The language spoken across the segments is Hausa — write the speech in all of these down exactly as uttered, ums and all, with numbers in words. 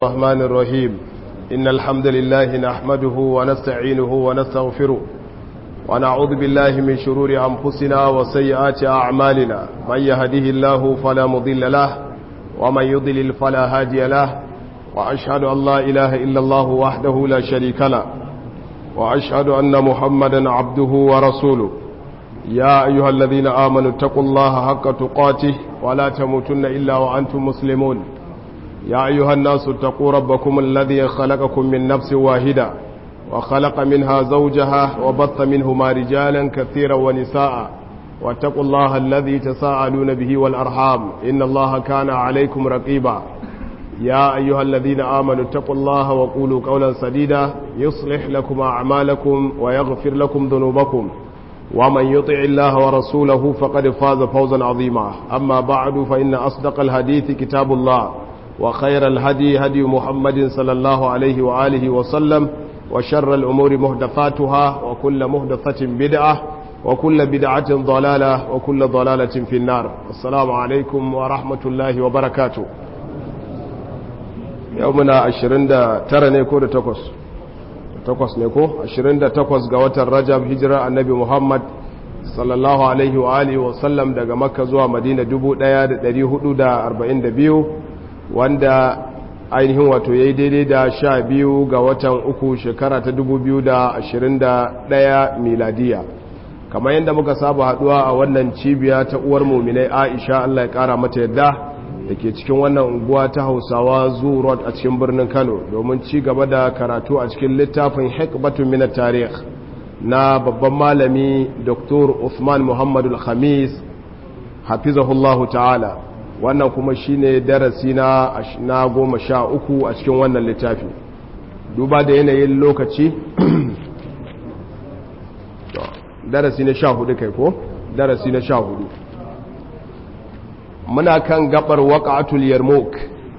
الرحمن الرحيم إن الحمد لله نحمده ونستعينه ونستغفره ونعوذ بالله من شرور أنفسنا وسيئات أعمالنا من يهده الله فلا مضل له ومن يضلل فلا هادي له وأشهد أن لا إله إلا الله وحده لا شريك له وأشهد أن محمدا عبده ورسوله يا أيها الذين آمنوا اتقوا الله حق تقاته ولا تموتن إلا وأنتم مسلمون يا أيها الناس اتقوا ربكم الذي خلقكم من نفس واحدة وخلق منها زوجها وبث منهما رجالا كثيرا ونساء واتقوا الله الذي تساءلون به والأرحام إن الله كان عليكم رقيبا يا أيها الذين آمنوا اتقوا الله وقولوا قولا سديدا يصلح لكم أعمالكم ويغفر لكم ذنوبكم ومن يطع الله ورسوله فقد فاز فوزا عظيما أما بعد فإن أصدق الحديث كتاب الله وخير الهدي هدي محمد صلى الله عليه وآله وسلم وشر الأمور محدثاتها وكل محدثة بدعة وكل بدعة ضلالة وكل ضلالة في النار السلام عليكم ورحمة الله وبركاته يومنا عشرين دا ترى نيكو دا تقص تقص نيكو عشرين دا تقص قوات الرجب هجرة النبي محمد صلى الله عليه وآله وسلم دا مكة زوا مدينة دبو دا دا دي دا أربعين دا بيو wanda ainihin wato ya yi daidai da sha biyu ga watan uku shekara ta dubu biyu da ashirin da ɗaya miladiya kamar yadda muka saba haduwa a wannan cibiya ta uwar muminai Aisha Allah ya kara mata yadda da ke cikin wannan unguwa ta Hausawa Zoo Road a cikin birnin Kano domin ci gaba da karatu a cikin littafin Hikbatun min at-Tarikh na babban malami Doktor Uthman Muhammadul Khamis hafizahullahu ta'ala wannan kuma shine darasi na na goma sha uku a cikin wannan littafi duba da yanayin lokaci darasi na sha hudu kai ko darasi na sha hudu muna kan gabar waqa'atul yarmouk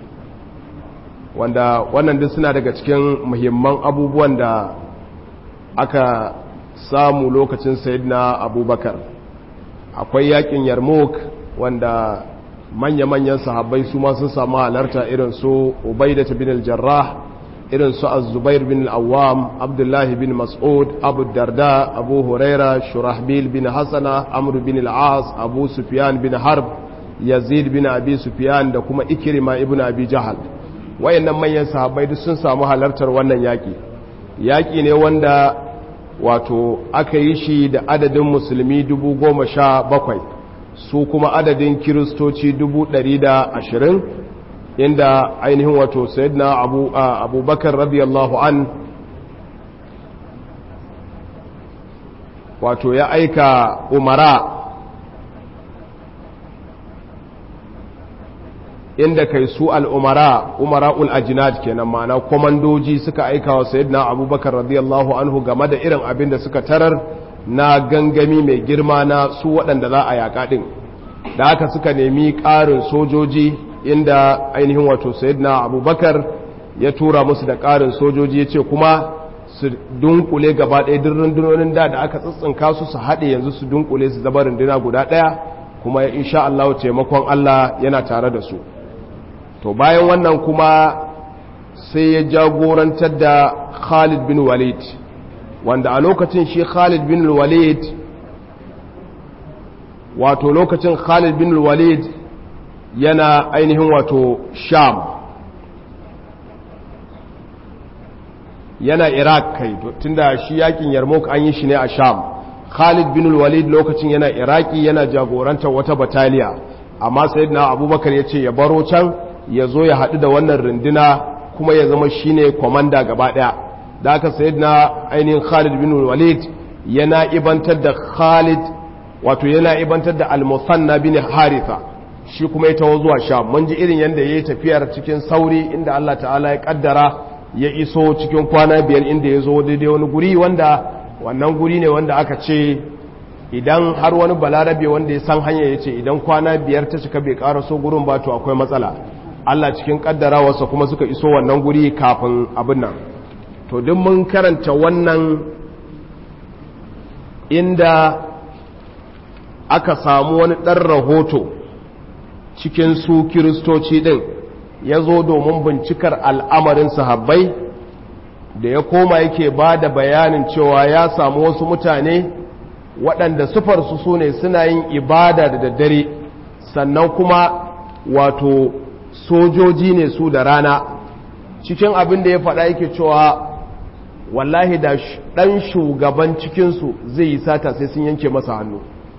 wanda wannan duk suna daga cikin muhimman abubuwan da aka samu lokacin sayyidina abubakar akwai yakin yarmouk wanda manya-manyan sahabbai su ma sun samu halarta irin su Ubaidah bin al-Jarrah irin su Az-Zubair bin al-Awwam Abdullah bin Mas'ud Abu Darda Abu Huraira Shurahbil bin Hasana Amr bin al-As Abu Sufyan bin Harb Yazid bin Abi Sufyan da kuma Ikrima ibn Abi Jahal wayannan manyan sahabbai duk sun samu halartar wannan yaki yaki ne wanda wato aka yi shi da adadin musulmi dubu goma sha bakwai su kuma adadin kiristoci dubu ɗari da ashirin inda ainihin wato sayyidina abu abubakar radiyallahu an wato ya aika umara inda kai su al'umara umara ul'ajinat kenan ma'ana komandoji suka aika wa sayyidina abubakar radiyallahu anhu game da irin abin da suka tarar na gangami mai girma na su waɗanda za a yaƙa ɗin da haka suka nemi ƙarin sojoji inda ainihin wato sayyidina abubakar ya tura musu da ƙarin sojoji ya ce kuma su dunkule gaba ɗaya duk rundunonin da da aka tsitsinka su su haɗe yanzu su dunkule su zama runduna guda ɗaya kuma insha Allah taimakon Allah yana tare da su to bayan wannan kuma sai ya jagorantar da Khalid bin Walid wanda a lokacin shi Khalid bin Walid wato lokacin Khalid bin Walid yana ainihin wato Sham yana Iraq kai tunda shi yakin Yarmouk an yi shi ne a Sham Khalid bin Walid lokacin yana Iraki yana jagorantar wata bataliya amma sayyidina Abubakar ya ce ya baro can ya zo ya haɗu da wannan runduna kuma ya zama shine komanda gaba ɗaya da aka sayyidina ainihin Khalid bin Walid yana ibantar da Khalid wato yana ibantar da al-Musanna bin Haritha shi kuma ya tawo zuwa Sham mun ji irin yanda yayi tafiyar cikin sauri inda Allah ta'ala ya kaddara ya iso cikin kwana biyar inda ya zo daidai wani guri wanda wannan guri ne wanda aka ce idan har wani balarabe wanda ya san hanya ya ce idan kwana biyar ta cika bai karaso gurin ba to akwai matsala Allah cikin kaddarawarsa kuma suka iso wannan guri kafin abin nan to duk mun karanta wannan inda aka samu wani ɗan rahoto cikin su kiristoci ɗin ya zo domin bincikar al'amarin sahabbai da ya koma yake ba da bayanin cewa ya samu wasu mutane waɗanda sufarsu su ne suna yin ibada da daddare sannan kuma wato sojoji ne su da rana. Cikin abin da ya faɗa yake cewa wallahi da ɗan shugaban cikinsu zai yi sata sai sun yanke masa hannu,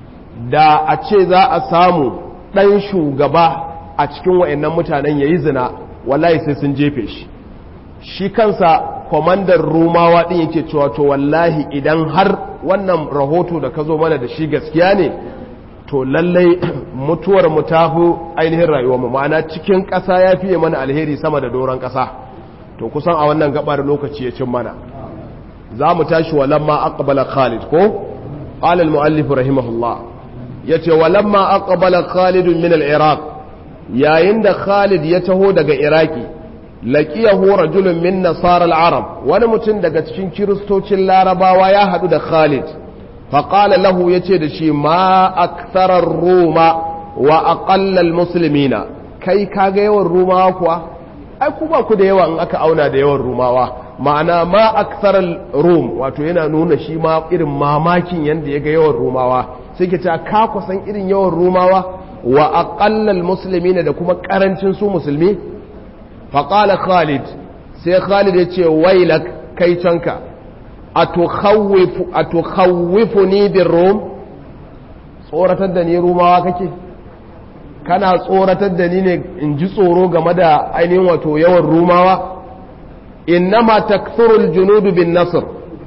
da a ce za a samu ɗan shugaba a cikin wa'annan mutanen ya yi zina wallahi sai sun jefe shi. Shi kansa kwamandan rumawa ɗin yake cewa to wallahi idan har wannan rahoto da ka zo mana da shi gaskiya ne to lallai mutuwar mu ta fi ainihin rayuwar mu, ma'ana cikin ƙasa ya fiye mana alheri sama da doron ƙasa. To kusan a wannan gabar lokaci ya cin mana za mu tashi walamma aqbala Khalid ko qala al-muallif rahimahullah yace walamma aqbala Khalid min al-Iraq, yayin da Khalid ya taho daga Iraki, laqiyahu rajulun min nasara al-arab, wani mutum daga cikin kiristocin larabawa ya hadu da Khalid, fa qala lahu yace da shi ma akthara ar-ruma wa aqalla al-muslimina, kai kaga yawan rumawa kuwa ai ku ba ku da yawa in aka auna da yawan rumawa, ma'ana ma aksaral rum wato yana nuna shi ma irin mamakin yanda ya ga yawan rumawa, sai ke ta ka kusan irin yawan rumawa wa aqallal muslimina da kuma karancin su musulmi. fa qala Khalid, sai Khalid ya ce wailak kai canka atukhawwifu atukhawwifuni bir rum, tsoratar da ni rumawa kake, kana tsoratar da ni ne in ji tsoro game da ainihin wato yawan rumawa. innama takthurul junudu bin nasr,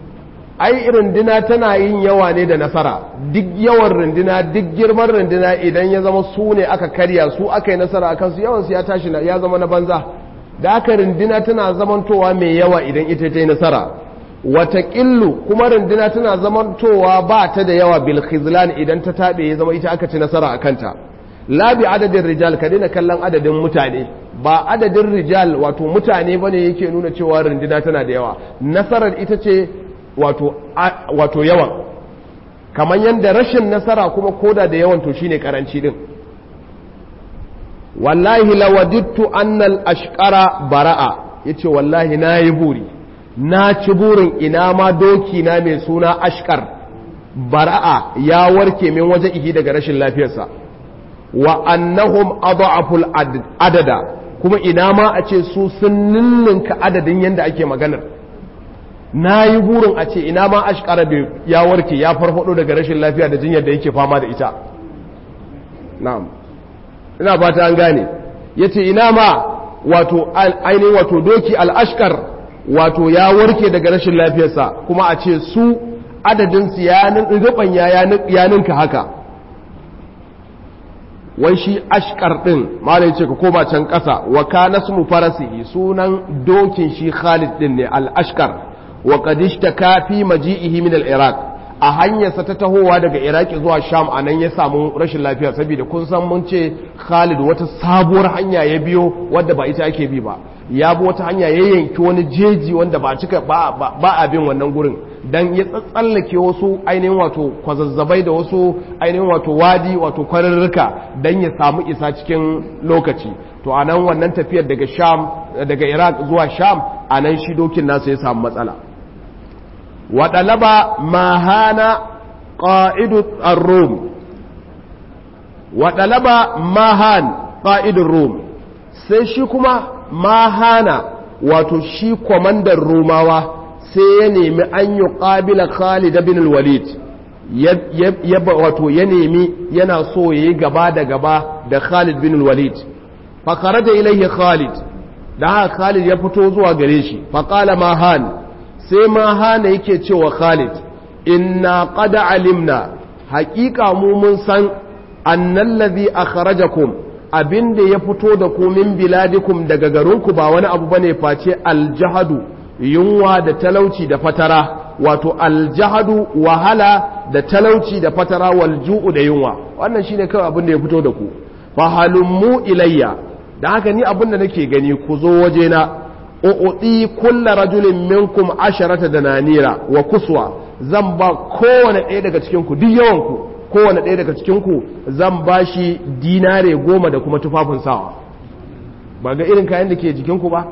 ai runduna tana yin yawa ne da nasara. Duk yawan runduna, duk girman runduna idan ya zama su ne aka karya su aka yi nasara akan su, yawan su ya tashi ya zama na banza. da aka runduna tana zamantowa mai yawa idan ita ta yi nasara, wataƙillu kuma runduna tana zamantowa ba ta da yawa bil khizlan idan ta taɓe ya zama ita aka ci nasara a kanta. labi adadin rijal, ka daina kallon adadin mutane, ba adadin rijal wato mutane bane yake nuna cewa runduna tana da yawa, nasarar ita ce wato wato yawan, kamar yadda rashin nasara kuma koda da yawan to shine karanci din. wallahi lawadittu annal ashqara bara'a, yace wallahi nayi buri, na ci burin ina ma doki na mai suna ashqar bara'a ya warke min waje ihi daga rashin lafiyarsa, wa annahum adhaful adada, kuma ina ma a ce su sun ninninka adadin yanda ake maganar. nayi burin a ce ina ma ashqara ya warke ya farfado daga rashin lafiya da jinyar da yake fama da ita. na'am, ina fata an gane. yace ina ma wato ainihin wato doki al-ashqar wato ya warke daga rashin lafiyarsa, kuma a ce su adadin su ya rubanya ya ninka haka. wai shi ashqar din malai ce ka koma can kasa, wa kana ismu farasihi, sunan dokin shi Khalid din ne al-ashqar, wa qad ishtaka fi maji'ihi min al-iraq, a hanyarsa ta tahowa daga iraki zuwa sham a nan ya samu rashin lafiya, saboda kun san mun ce Khalid wata sabuwar hanya ya biyo wadda ba ita ake bi ba, ya bi wata hanya ya yanki wani jeji wanda ba cika ba, ba, ba a bin wannan gurin, dan ya tsallake wasu ainihin wato kwazazzabai da wasu ainihin wato wadi wato kwararruka dan ya samu isa cikin lokaci. to a nan wannan tafiyar daga sham daga iraq zuwa sham a nan shi dokin nasa ya samu matsala. وطلب ماهان قائد الروم وطلب ماهان قائد الروم sai shi kuma mahana wato shi kwamandan rumawa sai ya nemi an yi ƙabila Khalid bin al-Walid, ya wato ya nemi yana so ya yi gaba da gaba da Khalid bin al-Walid. fakara da ilaihi Khalid, da haka Khalid ya fito zuwa gare shi. faƙala mahan, sai ma hana yake cewa Khalid, inna qad alimna, haƙiƙa mu mun san annal ladhi akhrajakum, abinda ya fito da ku min biladikum daga garinku ba wani abu bane face aljahadu, yunwa da talauci da fatara, wato aljahadu wahala da talauci da fatara, wal ju'u da yunwa, wannan shine kawai abinda ya fito da ku. fa halummu ilayya, da haka ni abinda nake gani ku zo wajena, u'ti kullu rajulin minkum asharata dananira wa kuswa, zan ba kowane ɗaya daga cikin ku, duk yawan ku kowane ɗaya daga cikin ku zan ba shi dinare goma da kuma tufafin sawa. ba ga irin kayan da ke jikinku ba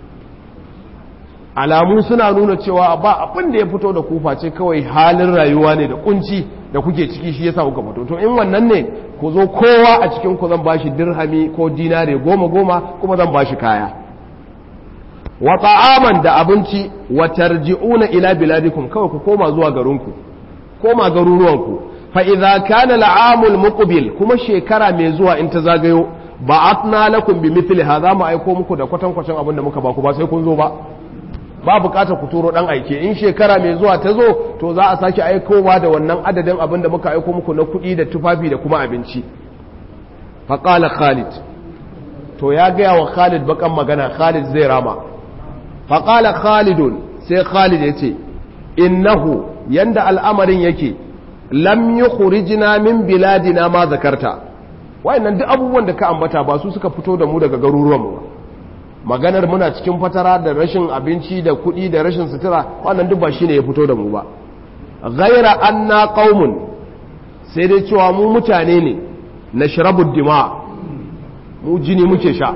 alamu suna nuna cewa ba abin da ya fito da kufa ce kawai halin rayuwa ne da kunci da kuke ciki shi yasa kuka fito to in wannan ne ku zo kowa a cikin ku zan bashi dirhami ko dinare goma goma kuma zan bashi kaya wa ta'aman da abinci wa tarji'una ila biladikum kawai ku koma zuwa garinku koma garuruwanku fa idza kana al'amul muqbil kuma shekara mai zuwa in ta zagayo ba'atna lakum bi mithli hadha ma aiko muku da kwatankwacin abin da muka ba ku ba sai kun zo ba ba bukatar ku turo dan aike in shekara mai zuwa ta zo to za a sake aikowa da wannan adadin abin da muka aiko muku na kuɗi da tufafi da kuma abinci fa qala Khalid to ya ga wa Khalid bakan magana Khalid zai rama fa qala Khalidun sai Khalid yace innahu yanda al'amarin yake lam yukhrijna min biladina ma zakarta wayannan duk abubuwan da ka ambata ba su suka fito da mu daga garuruwanmu ba maganar muna cikin fatara da rashin abinci da kuɗi da rashin sutura wannan duk ba shine ya fito da mu ba ghaira anna qaumun sai dai cewa mu mutane ne nashrabu dima mu jini muke sha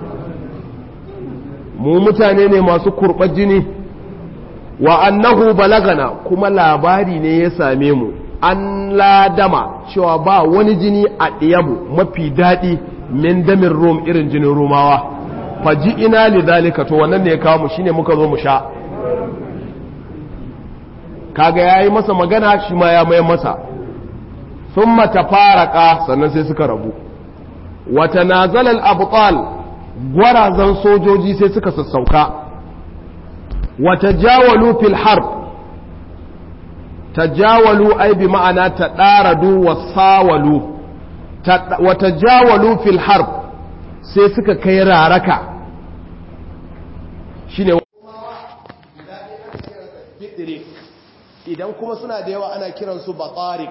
mu mutane ne masu kurɓar jini wa annahu balagana kuma labari ne ya same mu an ladama cewa ba wani jini a ɗiyabu mafi daɗi min damin rom irin jinin romawa faji ina lidhalika to wannan ne ya kawo mu shine muka zo mu sha kaga yayi masa magana shi ma ya mai masa thumma tafaraka sannan sai suka rabu wa tanazala al-abtal gwarazan sojoji sai suka sassauka wa tajawalu fil harb tajawalu ay bi ma'ana tadaradu wasawalu wa tajawalu fil harb sai suka kai raraka shine idan kuma suna da yawa ana kiransu batarik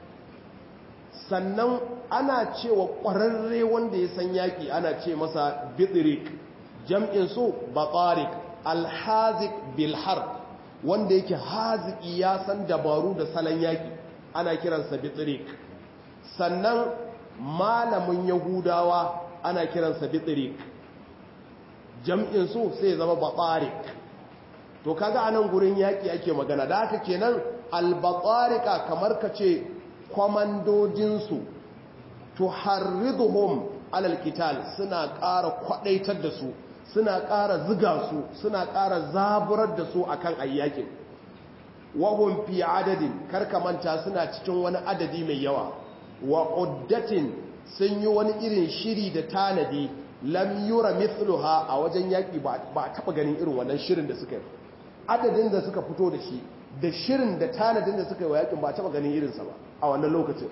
sannan ana cewa ƙwararre wanda ya san yaƙi ana ce masa bitirik jam'in su batarik alhazik bilhar wanda yake haziki ya san dabaru da salon yaƙi ana kiransa bitirik sannan malamin yahudawa ana kiransa bitirik jam'in su sai zama batarik to kaga anan gurin yaki ake magana da haka kenan albatarika kamar kace komandojin su to harriduhum alal qital suna ƙara kwadaitar da su suna ƙara ziga su suna ƙara zaburar da su akan ayyakin wahum fi adadin karka manta suna cikin wani adadi mai yawa wa uddatin sun yi wani irin shiri da tanadi lam yura mithluha a wajen yaki ba a taba ganin irin wannan shirin da suka yi adadin da suka fito da shi da shirin da tanadin da suka yi wa yakin ba a taba ganin irinsa ba a wannan lokacin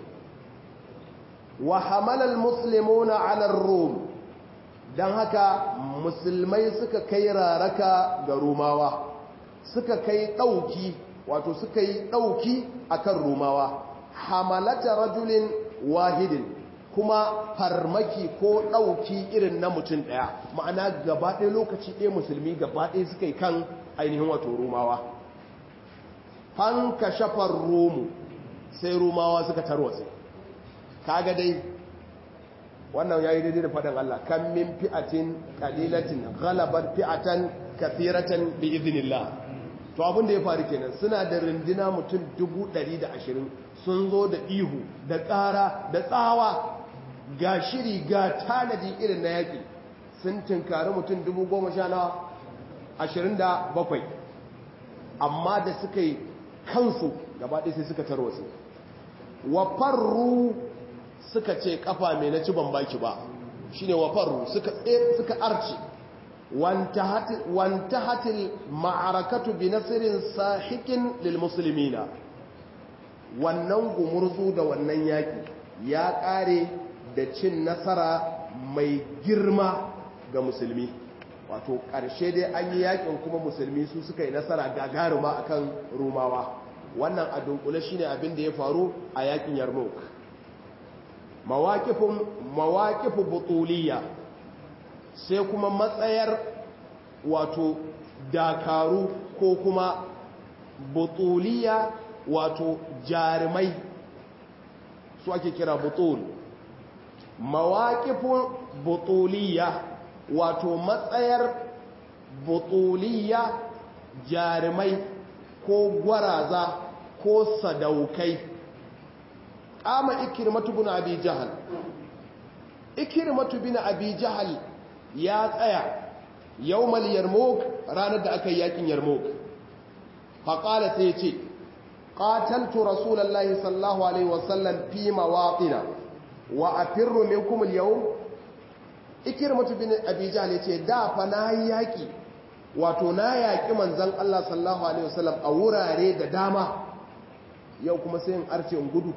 wa hamala almuslimuna ala ar-rum dan haka musulmai suka kai raraka ga rumawa suka kai dauki wato suka yi dauki akan rumawa hamalata rajulin wahidin kuma farmaki ko ɗauki irin na mutum ɗaya ma'ana gaba ɗaya lokaci ɗaya musulmi gaba ɗaya suka yi kan ainihin wato rumawa fanka shafar romu sai rumawa suka tarwatse kaga dai wannan ya yi daidai da faɗin Allah kan min fi'atin ƙalilatin galabar fi'atan kathiratan bi izinillah to abin da ya faru kenan suna da rindina mutum dubu ɗari da ashirin sun zo da ihu da ƙara da tsawa ga shiri ga tanadi irin na yaƙi sun tinkari mutum dubu goma sha na ashirin da bakwai amma da suka yi kansu gabaɗe sai suka tarwatsu wafarru suka ce kafa mai na ci ban baki ba shi ne wafarru suka arci wanta hatil ma'arakatu bi nasirin sahikin lil musulmina wannan gumurzu da wannan yaƙi ya ƙare da cin nasara mai girma ga musulmi wato ƙarshe dai an yi yakin kuma musulmi su suka yi nasara gagaruma akan rumawa wannan a dunkule shine abin da ya faru a yakin yarmouk mawaqifun mawaqifu butuliya sai kuma matsayar wato dakaru ko kuma butuliya wato jarumai su ake kira butul mawaƙifun butuliya wato matsayar butuliya jarumai ko gwaraza ko sadaukai. Kama Ikrimatu bin Abi Jahal, Ikrimatu bin Abi Jahal ya tsaya yawmal Yarmouk, ranar da aka yi yakin Yarmouk. Faƙala sai ce, qataltu rasulullahi sallallahu alaihi wasallam fi mawatina wa afirru minkum al-yawm. Ikrimatu bin Abi Jahl yace da fa nayi yaki, wato na yaki manzon Allah sallallahu alaihi wasallam a wurare da dama, yau kuma sai in arce in gudu.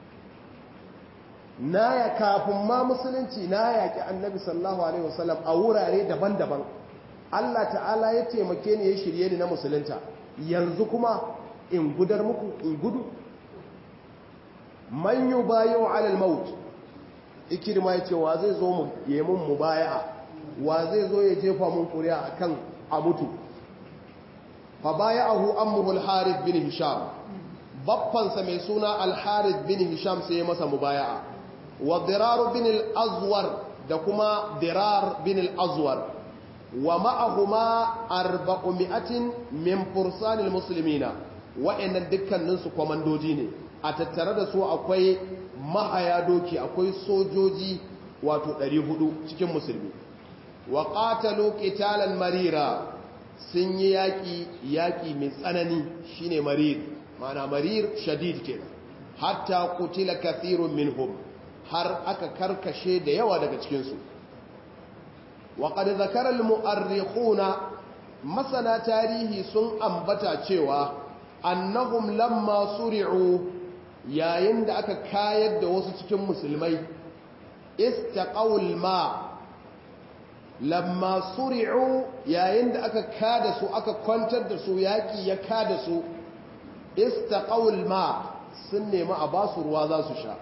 Na ya kafin ma musulunci na yaki annabi sallallahu alaihi wasallam a wurare daban-daban. Allah ta'ala ya taimake ni ya shirye ni na musulunta, yanzu kuma in gudar muku in gudu. Man yubayu ala al-maut, Ikirma yace wa zai zo mu yi mun mubaya'a, wa zai zo ya jefa mun kuri'a akan a mutu. Fa baya'ahu ammuhu al-Harith bin Hisham, baffansa mai suna al-Harith bin Hisham sai ya masa mubaya'a. Wa Dirar bin al-Azwar da kuma Dirar bin al-Azwar, wa ma'ahuma arba'umi'atin min fursanil muslimina, wa'annan dukkaninsu kwamandoji ne, a tattare da su akwai mahaya doki, akwai sojoji wato ɗari hudu cikin musulmi. Wa qatalu qitalan marira, sun yi yaki yaki mai tsanani shine marir, ma'ana marir shadid kenan. Hatta qutila kathirun minhum, har aka karkashe da yawa daga cikin su. wa qad zakara al-mu'arrikhuna, masana tarihi sun ambata cewa annahum lamma suri'u, yayin da aka kayar da wasu cikin musulmai, istaqawul ma, lamma suri'u, yayin da aka kada su aka kwantar da su yaki ya kada su, istaqawul ma, sun nemi a basu ruwa za su sha.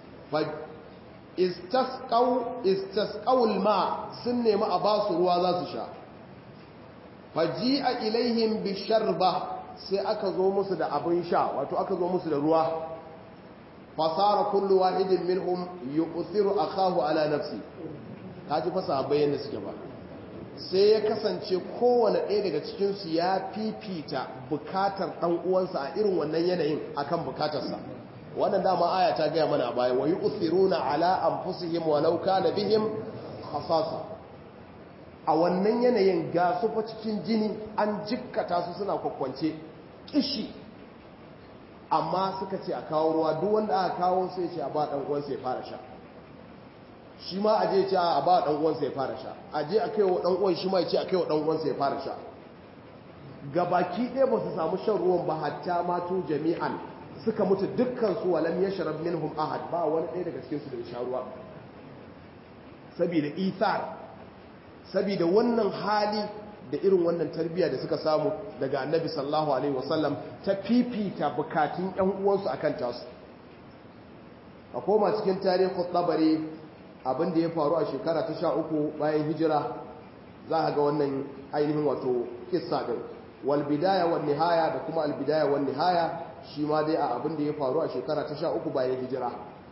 istasqaw istasqawul ma, sun nemi a basu ruwa za su sha. faji'a ilaihim bisharba, sai aka zo musu da abin sha, wato aka zo musu da ruwa. fasara kullu wahidin minhum yuqsiru akahu ala nafsi, kaji fa sahabbai yanda suke ba. sai ya kasance kowane ɗaya daga cikin su ya fifita bukatar dan uwansa a irin wannan yanayin akan bukatarsa. wannan dama aya ta ga mana a baya, wa yuqsiruna ala anfusihim walau kana bihim khasasa. a wannan yanayin ga su fa cikin jini, an jikkata su suna kwakwance kishi, amma suka ce a kawo ruwa. duk wanda aka kawo sai ce a ba dan uwansa ya fara sha, shi ma aje ce a ba dan uwansa ya fara sha, aje a kaiwa dan uwan shi ma ya ce a kaiwa dan uwansa ya fara sha. gabaki ɗaya ba su samu shan ruwan ba, hatta matu jami'an, suka mutu dukkan su, walam yashrab minhum ahad, ba wani ɗaya daga cikin su da ya sha ruwa. saboda ithar, saboda wannan hali da irin wannan tarbiyya da suka samu daga annabi sallallahu alaihi wasallam, ta fifita bukatun ƴan uwansu akan tasu. a koma cikin tarihin Tabari, abin da ya faru a shekara ta sha uku bayan hijira, za a ga wannan ainihin wato kissa din. wal bidaya wan nihaya, da kuma al bidaya wan nihaya, shi ma dai a abin da ya faru a shekara ta sha uku bayan hijira.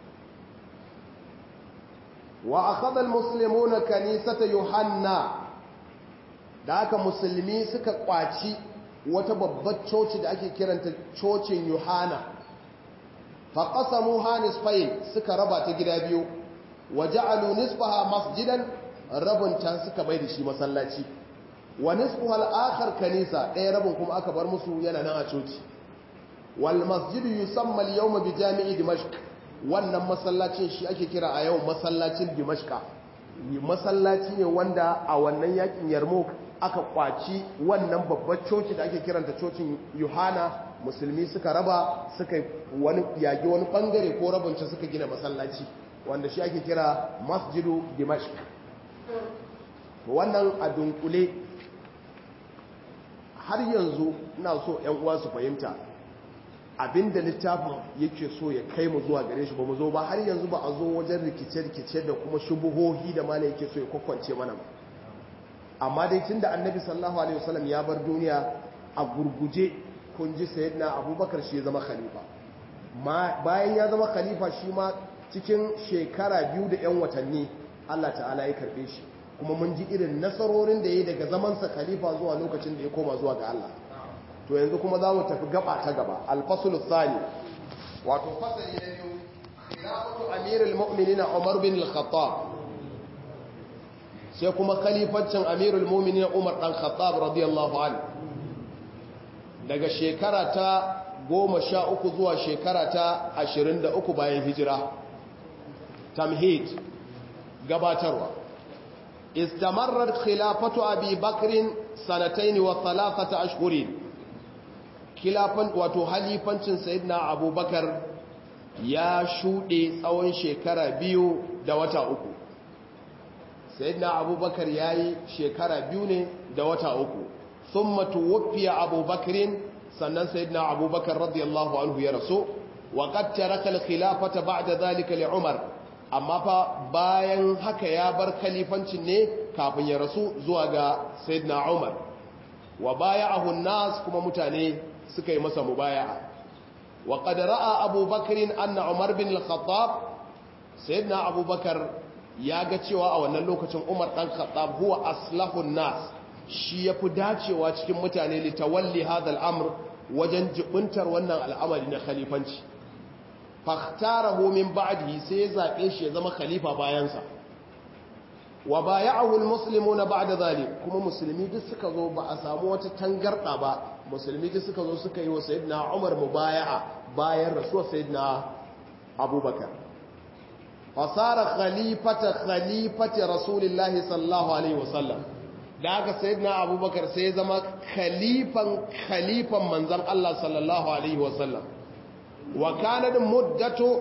wa akhadha al muslimuna kanisata Yohanna, da aka musulmi suka kwaci wata babbar coci da ake kiranta cocin Yohana. fa qasamuha nisfayn, suka raba ta gida biyu. wa ja'alu nisfaha masjidan, rabunta suka bai da shi masallaci. wa nisfuha al-akhar kanisa, ɗaya rabin kuma aka bar musu yana nan a coci. wal masjidu yusamma al-yawma bi jami'i dimashq, wannan masallacin shi ake kira a yau masallacin dimashqa. masallaci ne wanda a wannan yakin Yarmouk aka kwaci wannan babbar coci da ake kiranta cocin Yohana. musulmi suka raba, suka wani yagi wani bangare ko rabunta suka gina masallaci wanda shi ake kira masjidu dimashq. wannan a dunkule, har yanzu ina so ƴan uwa su fahimta abinda littafin yake so ya kai mu zuwa gare shi. ba mu zo ba har yanzu, ba a zo wajen rikice-rikice da kuma shubuhohi da mana yake so ya kwakwance mana ba. amma dai tun da annabi sallallahu alaihi wasallam ya bar duniya, a gurguje kun ji sayyidina abubakar shi ya zama khalifa. bayan ya zama khalifa, shi ma cikin shekara biyu da 'yan watanni Allah ta'ala ya karbe shi. kuma mun ji irin nasarorin da ya yi daga zamansa khalifa zuwa lokacin da ya koma zuwa ga Allah. To yanzu kuma za mu tafi gaba ta gaba alfasul thani wato fasali na biyu khilafatu amirul mu'minin Umar bin al-Khattab sai kuma khalifancin amirul mu'minin Umar dan Khattab radiyallahu anhu daga shekara ta goma sha uku zuwa shekara ta ashirin da uku bayan hijira. Tamhid gabatarwa istamarrat khilafatu abi bakrin sanatayn wa thalathata ashhurin khilafan wato halifancin sayyidina abubakar ya shude tsawon shekara biyu da wata uku. sayyidina abubakar yayi shekara biyu ne da wata uku. thumma tuwfiya abubakrin sannan sayyidina abubakar radiyallahu anhu ya rasu wa qad taraka al-khilafata ba'da dhalika li umar, amma fa bayan haka ya bar khalifancin ne kafin ya rasu zuwa ga sayyidina umar. wa baya'ahu an-nas kuma mutane suka yi masa mubaya'a. wa qad ra'a abubakar anna umar bin al-khattab sayyidina abubakar ya ga cewa a wannan lokacin umar dan khattab huwa aslahun nas, shi yafi dacewa cikin mutane litawalli hadha al-amr wajen jibuntar wannan al'amari na khalifanci. fakhtarahu min ba'dihi sai ya zabe shi ya zama khalifa bayansa. wa bay'ahu almuslimuna ba'da zalik, kuma musulmi duk suka zo ba a samu wata tangarda ba, musulmi duk suka zo suka yi wa sayyidina Umar mubaya'a bayan rasuwar sayyidina Abubakar. fasara khalifata khalifati rasulillahi sallallahu alaihi wasallam, da haka sayyidina Abubakar sai ya zama khalifan khalifan manzon Allah sallallahu alaihi wasallam. wa kanat muddatu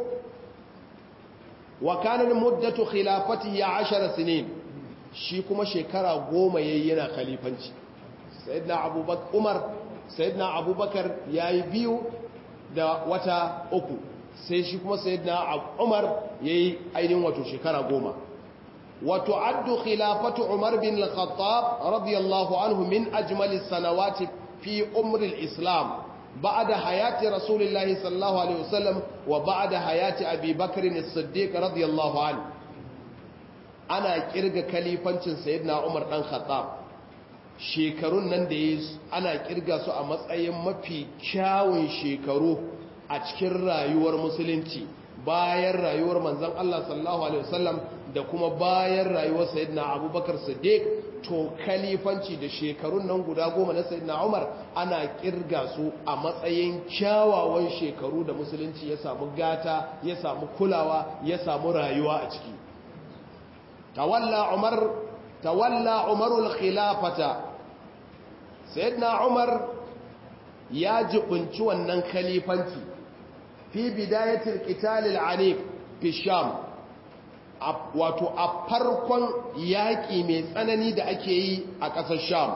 wa kanat muddatu khilafatihi ashara sinin, shi kuma shekara goma yayi yana khalifanci. sayyidina Abubakar Umar sayyidina Abubakar yayi biyu da wata uku, sai shi kuma sayyidina Umar yayi ainihin wato shekara goma. wa tu'addu khilafatu Umar bin al-Khattab radiyallahu anhu min ajmali sanawati fi umri al-islam بعد حياة رسول الله صلى الله عليه وسلم وبعد حياة أبي بكر الصديق رضي الله عنه. أنا كرغ كليفانشن سيدنا عمر بن الخطاب shekarun nan da ya ana kirga su a matsayin mafi kyawun shekaru a cikin rayuwar musulunci bayan rayuwar manzon Allah sallallahu alaihi wasallam da kuma bayan rayuwar sayyidina Abubakar Siddiq. To kalifanci da shekarun nan guda goma na sayyidina Umar ana kirga su a matsayin kyawawan shekaru da musulunci ya samu gata, ya samu kulawa, ya samu rayuwa a ciki. tawalla Umar tawalla Umarul khilafata, sayyidina Umar ya jibunci wannan kalifanci fi bidayatil qital al-anif fi Sham, wato a farkon yaƙi mai tsanani da ake yi a ƙasar Sham.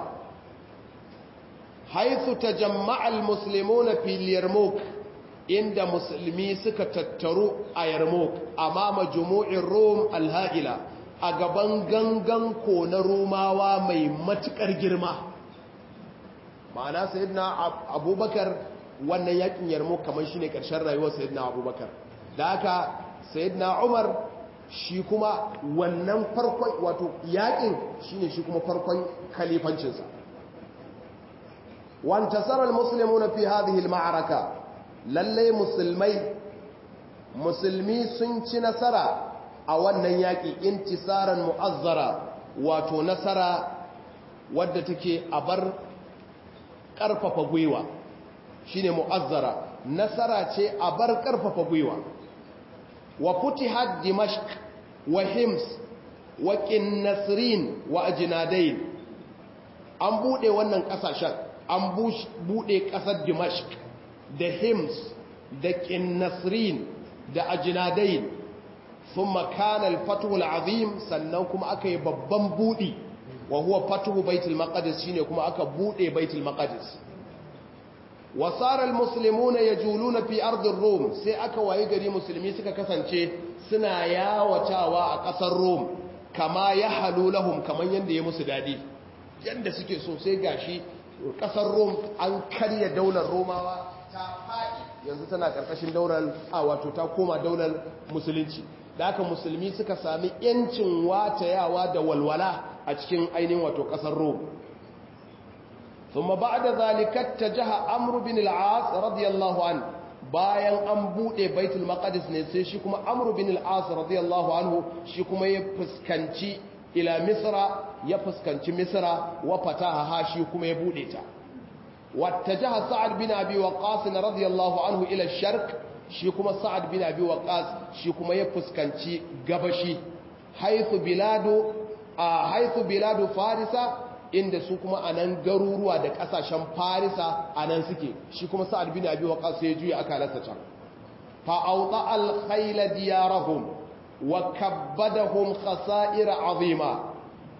haithu tajamma'al muslimuna fil Yarmouk, inda musulmi suka tattaru a Yarmouk amama jumu'in Rum al-ha'ila, a gaban gangan ko na Romawa mai matukar girma. ma'ana sayyidina Abubakar wannan yaƙin Yarmouk kamar shine ƙarshen rayuwar sayyidina Abubakar, da haka sayyidina Umar shi kuma wannan farkon wato yakin shine shi kuma farkon khalifancinsa. wa intasara almuslimuna fi hadhihi alma'araka, lalle musulmai musulmi sun ci nasara a wannan yaki intisaran mu'azzara, wato nasara wadda take a bar karfafa gwiwa, shine mu'azzara, nasara ce a bar karfafa gwiwa. wa futihat dimashq wa hims wa qinnasrin wa ajnadain, an bude wannan kasashen, an bude kasar dimashq da hims da qinnasrin da ajnadain. thumma kana al-fathu al-azim, sannan kuma aka yi babban budi, wa huwa fathu baitul maqdis, shine kuma aka bude baitul maqdis. wasara almuslimuna yajuluna fi ardir rum, sai aka wayi gari musulmi suka kasance suna yawatawa a kasar rum kama ya halu lahum, kaman yanda ya musu dadi, yanda suke so. sai gashi kasar rum an karya daular romawa ta faɗi, yanzu tana karkashin daular a wato ta koma daular musulunci. da haka musulmi suka sami yancin watayawa da walwala a cikin ainihin wato kasar Rom. thumma ba'da zalika tajaha Amr bin al-As radiyallahu anhu, bayan an bude Baitul Maqdis ne sai shi kuma Amr bin al-As radiyallahu anhu shi kuma ya fuskanci ila Misra, ya fuskanci Misra wa fataha shi kuma ya bude ta. wattajaha Sa'ad bin Abi Waqqas radiyallahu anhu ila ash-sharq, shi kuma Sa'ad bin Abi Waqqas shi kuma ya fuskanci gabashi, haythu biladu a haythu biladu Farisa, inda su kuma anan garuruwa da kasashen Farisa anan suke. Shi kuma Sa'ad bin Abi Waqqas sai juya akalarsa can. fa awta al-khayla diyarahum wa kabbadahum khasa'ir azima.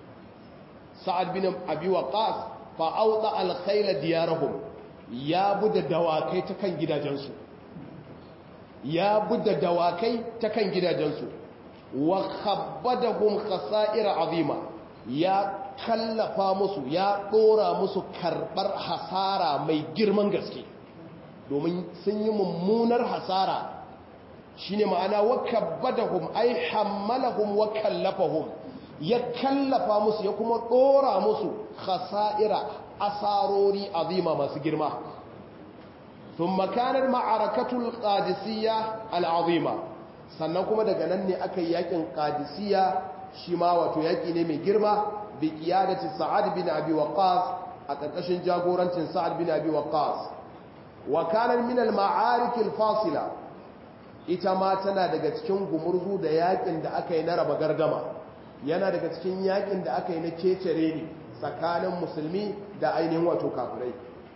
Sa'ad bin Abi Waqqas fa awta al-khayla diyarahum, ya buda dawakai ta kan gidajensu ya buda dawakai ta kan gidajensu wa khabbadahum khasa'ir azima, ya kallafa musu, ya dora musu karbar hasara mai girman gaske, domin sun yi mummunar hasara. shine ma'ana wa kabbadahum ay hammalahum wa kallafahum, ya kallafa musu ya kuma dora musu khasa'ira, asarori azima masu girma. ثم كانت معركة القادسية العظيمة، sannan kuma daga nan ne aka yi yakin Qadisiyya, shi ma wato yaki ne mai girma, bi qiyadati Sa'ad bin Abi Waqqas, a ƙarƙashin jagorancin Sa'ad bin Abi Waqqas. wa kana min al-ma'arik al-fasila, ita ma tana daga cikin gumurzu da yakin da aka yi na raba gardama, yana daga cikin yakin da aka yi na kecere ne tsakanin musulmi da ainihin wato kafirai.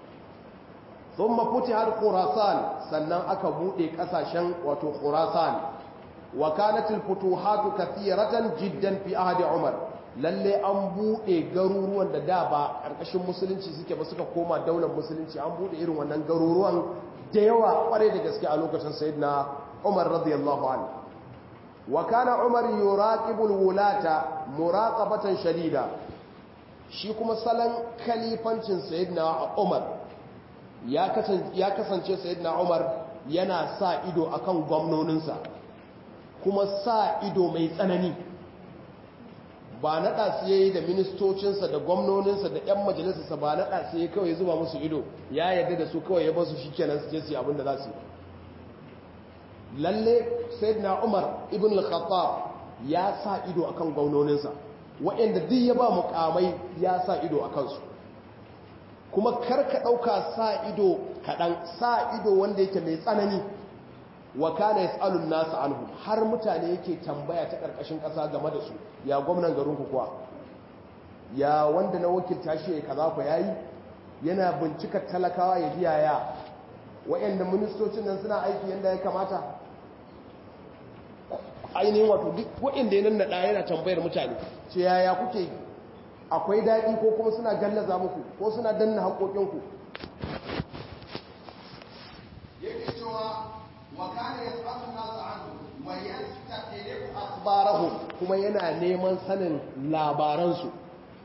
thumma futihat Khurasan, sannan aka bude kasashen wato Khurasan. wa kanat al-futuhat kathiratan jiddan fi ahdi Umar, lalle an bude garuruwan da da ba karkashin musulunci suke ba suka koma daular musulunci, an bude irin wannan garuruwan da yawa kware da gaske a lokacin sayyidina Umar radiyallahu anhu. wa kana Umar yuraqibu al-wulata muraqabatan shadida, shi kuma salon khalifancin sayyidina Umar ya kasance ya kasance sayyidina Umar yana sa ido akan gwamnoninsa, kuma sa ido mai tsanani. ba naɗa su yayi da ministocinsa da gwamnoninsa da ƴan majalisarsa, ba naɗa su yayi kawai ya zuba musu ido ya yarda da su kawai ya basu shikenan su je su yi abin da za su yi. lalle sayyidina Umar ibn al-Khattab ya sa ido akan gwamnoninsa, waɗanda duk ya ba mukamai ya sa ido akan su. kuma karka ɗauka sa ido kaɗan, sa ido wanda yake mai tsanani. wa kana yas'alun nasu anhu, har mutane yake tambaya ta ƙarƙashin ƙasa game da su. ya gwamnan garinku kuwa, ya wanda na wakilta shi ya kaza ku yayi, yana bincika talakawa ya ji yaya waɗanda ministocin nan suna aiki yadda ya kamata. ainihin wato duk waɗanda ya nannaɗa yana tambayar mutane ce yaya kuke yi, akwai daɗi ko kuma suna gallaza muku ko suna danna haƙoƙinku. yake cewa wa kana yas'alu an-nas anhu wa yastaqlibu akhbarahum, kuma yana neman sanin labaransu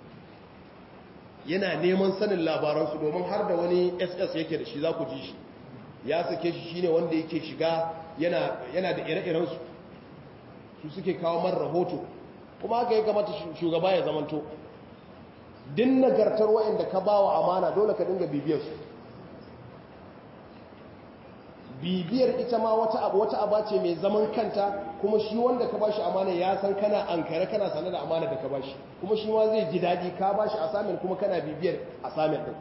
yana neman sanin labaransu domin har da wani S S yake da shi, za ku ji shi ya sake shi, shine wanda yake shiga yana yana da ire-iren su su suke kawo man rahoto. kuma haka ya kamata shugaba ya zamanto, din nagartar wa'anda ka bawa amana dole ka dinga bibiyar su. bibiyar ita ma wata abu wata aba ce mai zaman kanta, kuma shi wanda ka bashi amana ya san kana ankare kana sanar da amana da ka bashi, kuma shi ma zai ji dadi ka bashi assignment kuma kana bibiyar assignment din.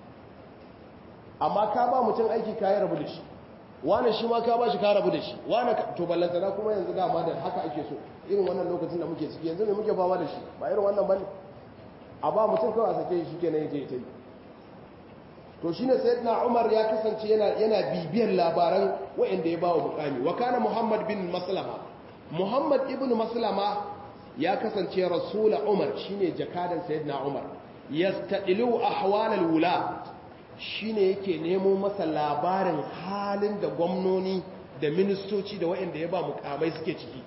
amma ka ba mutum aiki ka yi rabu da shi, wani shi ma ka bashi ka rabu da shi, wani to ballantana kuma yanzu dama da haka ake so. irin wannan lokacin da muke ciki yanzu ne muke fama da shi, ba irin wannan bane. a ba mutum kawai a sake shi kenan yake ta yi. to shine sayyidina Umar ya kasance yana yana bibiyar labaran waɗanda ya bawa mukami. wa kana Muhammad bin Maslama, Muhammad ibn Maslama ya kasance rasul Umar, shine jakadan sayyidina Umar. yastadilu ahwal alwula, shine yake nemo masa labarin halin da gwamnoni da ministoci da waɗanda ya ba mukamai suke ciki.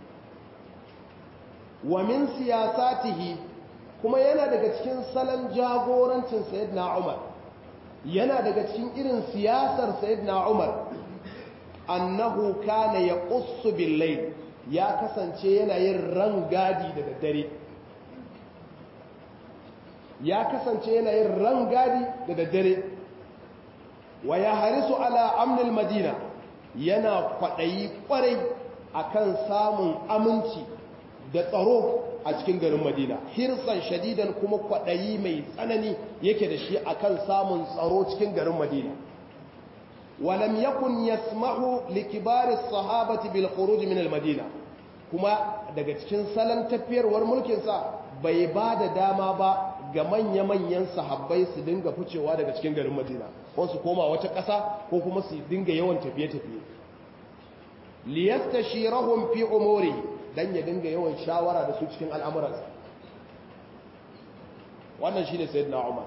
wa min siyasatihi, kuma yana daga cikin salon jagorancin sayyidina Umar, yana daga cikin irin siyasar sayyidina Umar, annahu kana yaqussu bil layl, ya kasance yana yin rangadi da daddare ya kasance yana yin rangadi da daddare wa ya harisu ala amnil madina yana kwaɗayi ƙwarai akan samun aminci da tsaro a cikin garin madina hirsan shadidan kuma kwaɗayi mai tsanani yake da shi akan samun tsaro cikin garin madina walam yakun yasmahu likibari sahabati bil khuruj min al madina kuma daga cikin salon tafiyarwar mulkinsa bai ba da dama ba ga manya-manyan sahabbai su dinga ficewa daga cikin garin madina ko su koma wata ƙasa ko kuma su dinga yawan tafiye-tafiye liyastashirahum fi umuri dan ya dinga yawan shawara da su cikin al'amuransa wannan shine sayyidina Umar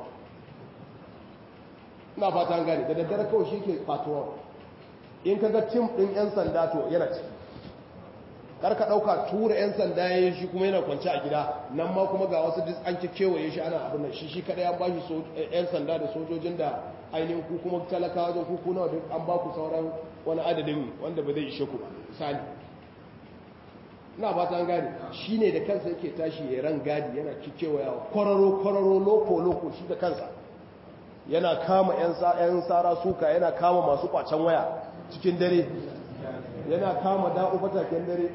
ina fata an gane da daddare kawai shike fatuwa in kaga tim din yan sanda to yana ciki karka dauka tura yan sanda yayin shi kuma yana kwance a gida nan ma kuma ga wasu an kewaye shi ana abin nan shi shi kada ya bashi yan sanda da sojojin da ainihin ku kuma talakawa wajen ku kuna da an ba ku sauran wani adadin wanda ba zai ishe ku ba misali ina ba ta gadi shine da kansa yake tashi ya ran gadi yana kewaya kwararo kwararo loko loko shi da kansa yana kama yan sa yan sara suka yana kama masu kwacen waya cikin dare yana kama da'u fataken dare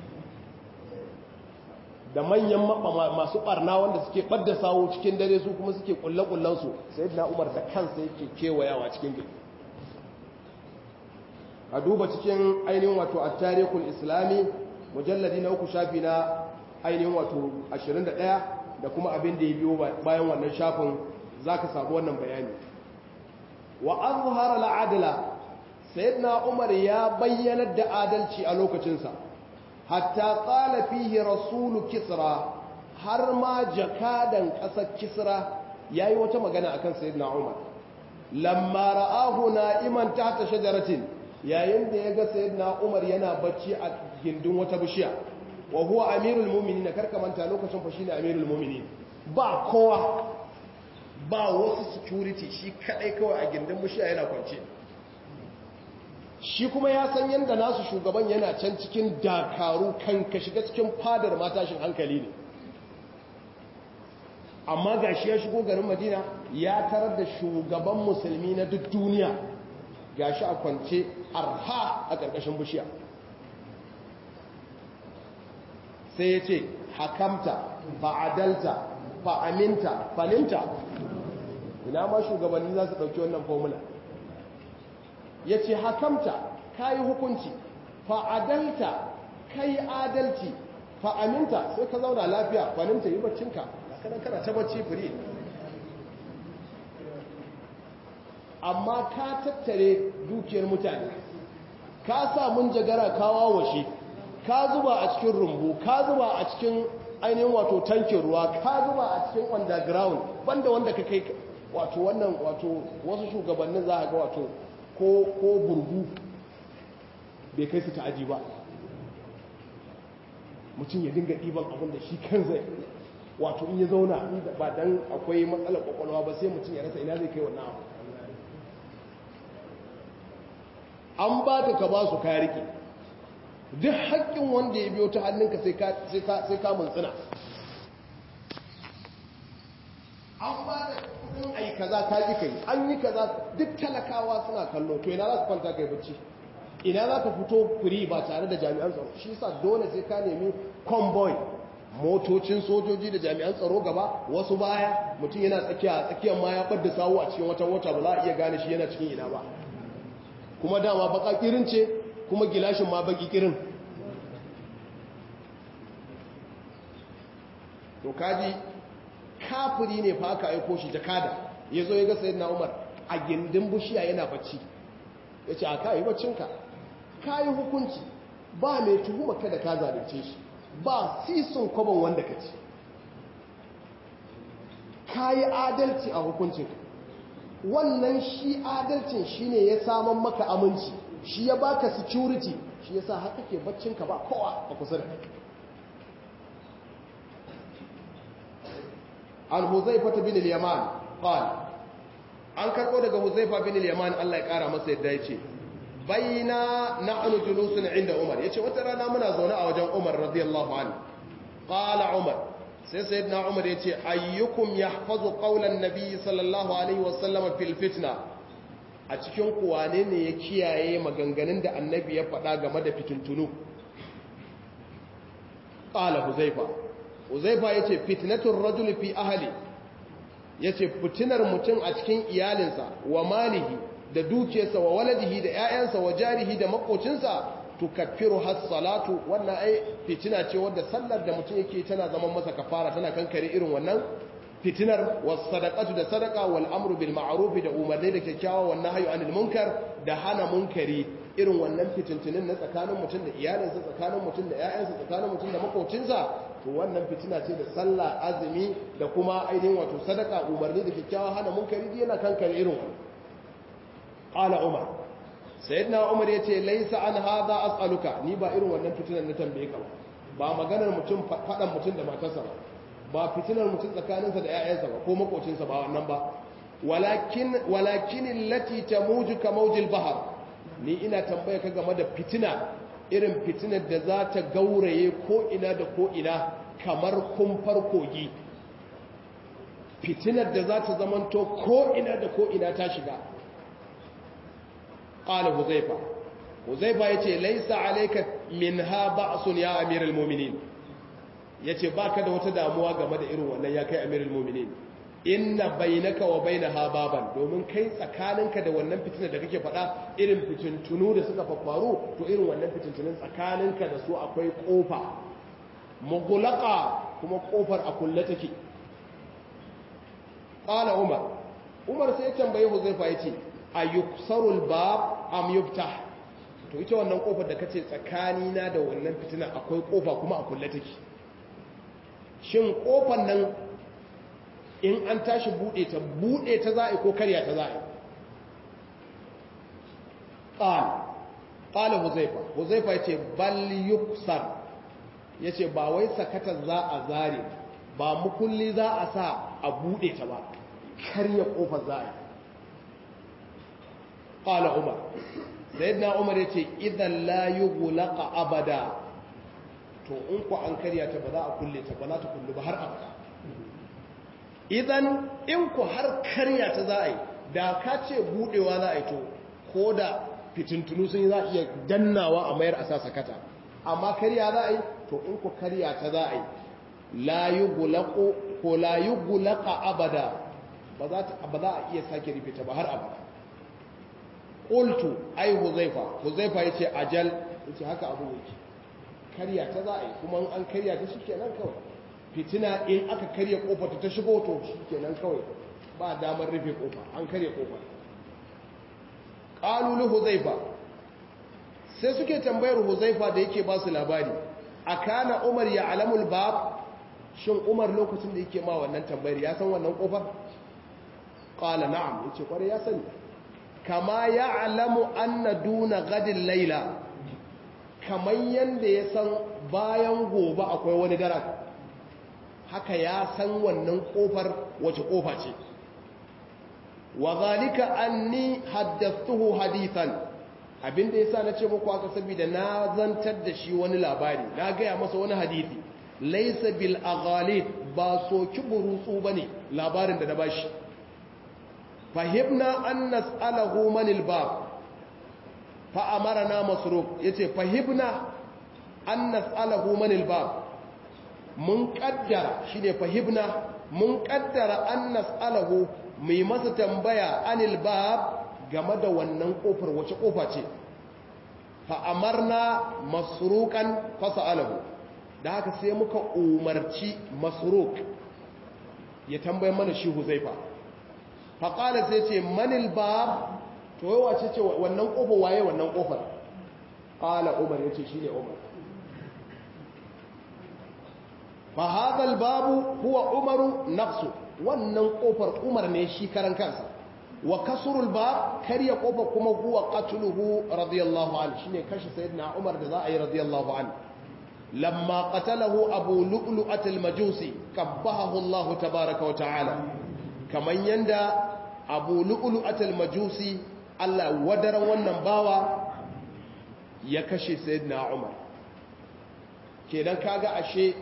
da manyan masu barna wanda suke ɓadda sawo cikin dare su kuma suke kulle-kullensu sai na umar da kansa yake kewayawa cikin gari a duba cikin ainihin wato a tarihul islami mujalladi na uku shafi na ainihin wato ashirin da ɗaya da kuma abin da ya biyo bayan wannan shafin za ka samu wannan bayani wa an zuhara la'adala sayyidina umar ya bayyanar da adalci a lokacinsa hatta qala fihi rasulu kisra har ma jakadan kasar kisra yayi wata magana akan sayyidina umar lamma ra'ahu na'iman tahta shajaratin yayin da yaga sayyidina umar yana bacci a gindin wata bishiya wa huwa amirul mu'minin karka manta lokacin fa shine amirul mu'minin ba kowa ba wasu security shi kadai kawai a gindin bishiya yana kwance shi kuma ya san yadda nasu shugaban yana can cikin dakaru kan ka shiga cikin fadar matashin hankali ne amma ga shi ya shigo garin madina ya tarar da shugaban musulmi na duk duniya ga shi a kwance arha a ƙarƙashin bishiya sai ya ce hakamta fa'adalta fa'aminta faninta ina ma shugabanni za su ɗauki wannan formula ya ce hakamta ka yi hukunci fa'adalta ka yi adalci fa'aminta sai ka zauna lafiya faninta yi baccinka kanan kana ta bacci firi amma ka tattare dukiyar mutane ka sa mun jagara kawo washe ka zuba a cikin rumbu ka zuba a cikin ainihin wato tankin ruwa ka zuba a cikin underground banda wanda ka kai wato wannan wato wasu shugabannin za a ga wato ko burgu bai kai su ta'aji ba mutum ya dinga ɗiban abin da shi kan zai wato in ya zauna ba dan akwai matsalar kwakwalwa ba sai mutum ya rasa ina zai kai wannan abu an ba ka ka ba su ka rike duk haƙƙin wanda ya biyo ta hannunka sai ka muntsina an ba da kudin ai kaza ka ƙi kai an yi kaza duk talakawa suna kallo to ina za ka kwanta kai bacci ina za ka fito firi ba tare da jami'an tsaro shi sa dole sai ka nemi convoy motocin sojoji da jami'an tsaro gaba wasu baya mutum yana tsakiya tsakiyar ma ya ɓadda sawu a cikin wata wata ba za a iya gane shi yana cikin ina ba kuma dama baka kirin ce kuma gilashin ma baki kirin to kaji kafiri ne fa aka aiko shi jakada ya zo ya ga sayyidina umar a gindin bushiya yana bacci ya ce a kayi baccinka kayi hukunci ba mai tuhuma kada ka zalunce shi ba sisun kwabon wanda ka ci kayi adalci a hukuncinka wannan shi adalcin shi ne ya saman maka aminci shi ya baka security shi ya sa haka ke baccinka ba kowa a kusa da an huzaifa bin al-yaman qala an karbo daga huzaifa bin al-yaman Allah ya kara masa yadda yace baina nahnu julusun inda Umar yace wata rana muna zaune a wajen Umar radiyallahu anhu qala Umar sai sayyidina Umar yace ayyukum yahfazu qawlan nabiy sallallahu alaihi wasallam fil fitna a cikin ku wane ne ya kiyaye maganganun da annabi ya faɗa game da fitintunu qala Huzaifa Huzaifa yace fitnatur rajul fi ahli yace fitinar mutum a cikin iyalinsa wa malihi da dukiyarsa wa waladihi da ƴaƴansa wa jarihi da makocinsa tukaffiru has-salatu wannan ai fitina ce wadda sallar da mutum yake tana zaman masa kafara tana kankare irin wannan fitinar was sadaqatu da sadaqa wal amru bil ma'ruf da umarni da kyakkyawa wan nahyu anil munkar da hana munkari irin wannan fitintunin na tsakanin mutum da iyalinsa tsakanin mutum da ƴaƴansa tsakanin mutum da makocinsa to wannan fitina ce da sallah azumi da kuma ainihin wato sadaqa umarni da kyakkyawa hana munkari yana kankare irin wannan qala umar sayyidina umar yace laysa an hadha as'aluka ni ba irin wannan fitinar na tambaye ka ba maganar mutum fadan mutum da matarsa ba ba fitinar mutum tsakaninsa da ƴaƴansa ba ko makocinsa ba wannan ba walakin walakin allati tamuju ka mawjil bahr ni ina tambaye ka game da fitina irin fitinar da za ta gauraye ko ina da ko ina kamar kumfar kogi fitinar da za ta zamanto ko ina da ko ina ta shiga qala huzaifa huzaifa yace laysa alayka minha ba'sun ya amiral mu'minin yace baka da wata damuwa game da irin wannan ya kai amirul mu'minin inna bainaka wa bainaha baban domin kai tsakaninka da wannan fitina da kake faɗa irin fitintunu da suka faru to irin wannan fitintunun tsakaninka da su akwai kofa mughlaqa kuma kofar a kulle take qala umar umar sai ya tambaye huzaifa yace ayuksarul bab am yuftah to ita wannan kofar da kace tsakanina da wannan fitina akwai kofa kuma a kulle take shin kofar nan in an tashi bude ta bude ta za'i ko karya ta za'i qala qala huzaifa huzaifa yace bal yuksar yace ba wai sakata za a zare ba mukulli za a sa a bude ta ba karya kofar za'i qala umar sayyidina umar yace idan la yughlaqa abada to in ku an karya ta ba za a kulle ta ba za ta kullu ba har abada idan in ku har karya ta za a yi da ka ce budewa za a yi to ko da fitintunu sun yi za a iya dannawa a mayar a sa sakata amma karya za a yi to in ku karya ta za a yi la yughlaqu ko la yughlaqa abada ba za ta ba za a iya sake rufe ta ba har abada qultu ai huzaifa huzaifa yace ajal yace haka abu yake karya ta za a yi kuma an karya ta shikenan kawai fitina in aka karya kofar ta shigo to shikenan kawai ba damar rufe kofa an karya kofar qalu li huzaifa sai suke tambayar huzaifa da yake ba su labari akana umar ya alamul bab shin umar lokacin da yake ma wannan tambayar ya san wannan kofar qala na'am yace kware ya sani kama ya alamu anna duna gadin laila kamar yadda ya san bayan gobe akwai wani daren haka ya san wannan kofar wace kofa ce wa zalika anni haddathuhu hadithan abinda yasa na ce muku haka saboda na zantar da shi wani labari na gaya masa wani hadisi laysa bil aghalib ba soki burutsu bane labarin da na bashi fahimna an nas'alahu manil bab fa amarna masruq yace fahimna an nas'alahu manil bab mun kaddara shine fahimna mun kaddara an nas'alahu mai masa tambaya anil bab game da wannan kofar wace kofa ce fa amarna masruqan fa sa'alahu da haka sai muka umarci masruq ya tambaye mana shi huzaifa faƙalar sai ce manil bab to yi wace ce wannan ƙofar waye wannan ƙofar ƙala umar ya ce shi ne umar fa hadal babu huwa umaru nafsu wannan ƙofar umar ne shi karan kansa wa kasurul bab karya ƙofar kuma huwa qatluhu radiyallahu anhu shine kashe sayyidina umar da za a yi radiyallahu anhu lamma qatalahu abu lu'lu'at al-majusi qabbahu Allah tabaaraka wa ta'ala kaman yanda abu lu'lu'at al-majusi Allah wadaran wannan bawa ya kashe sayyidina Umar kenan kaga ashe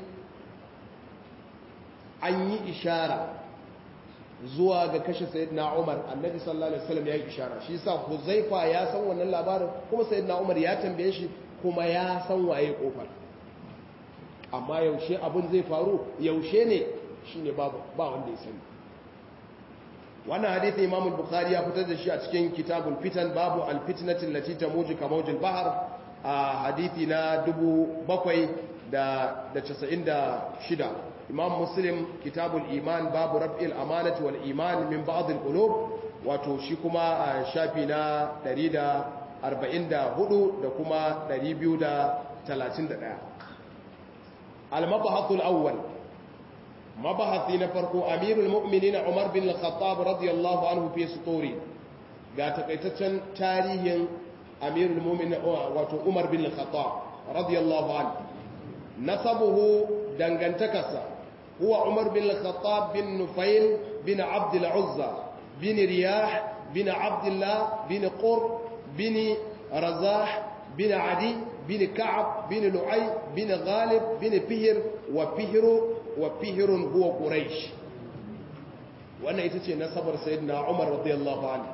an yi ishara zuwa ga kashe sayyidina Umar annabi sallallahu alaihi wasallam ya yi ishara shi yasa Huzaifa ya san wannan labarin kuma sayyidina Umar ya tambaye shi kuma ya san waye kofar amma yaushe abin zai faru yaushe ne shine babu ba wanda ya sani wannan hadisi Imam al-Bukhari ya fitar da shi a cikin Kitabul Fitan babu al-fitnati allati tamuju kamawjil bahr a hadisi na dubu bakwai da casa'in da shida. Imam Muslim Kitabul Iman babu raf'il amanati wal iman min ba'd al-qulub wato shi kuma shafi na ɗari da arba'in da hudu da kuma ɗari biyu da talatin da ɗaya. Al-mabahathul awwal mabahathi na farko amirul mu'minin Umar bin al-Khattab radiyallahu anhu fi suturi ga takaitaccen tarihin amirul mu'minin wato Umar bin al-Khattab radiyallahu anhu nasabuhu dangantakarsa huwa Umar bin al-Khattab bin Nufail bin Abd al-Uzza bin Riyah bin Abdullah bin Qur bin Razah bin Adi bin Ka'ab bin Lu'ay bin Ghalib bin Fihr wa Fihr wa Fihr huwa Quraysh wannan ita ce nasabar sayyidina Umar radiyallahu anhu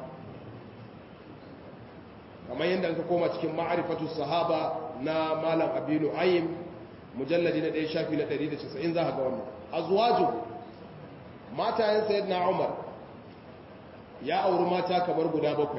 kamar yadda ka koma cikin ma'rifatu sahaba na malam Abi Nu'aym mujalladi na ɗaya shafi na ɗari da casa'in za ka ga wannan azwaju matayen sayyidina Umar ya auri mata kamar guda bakwai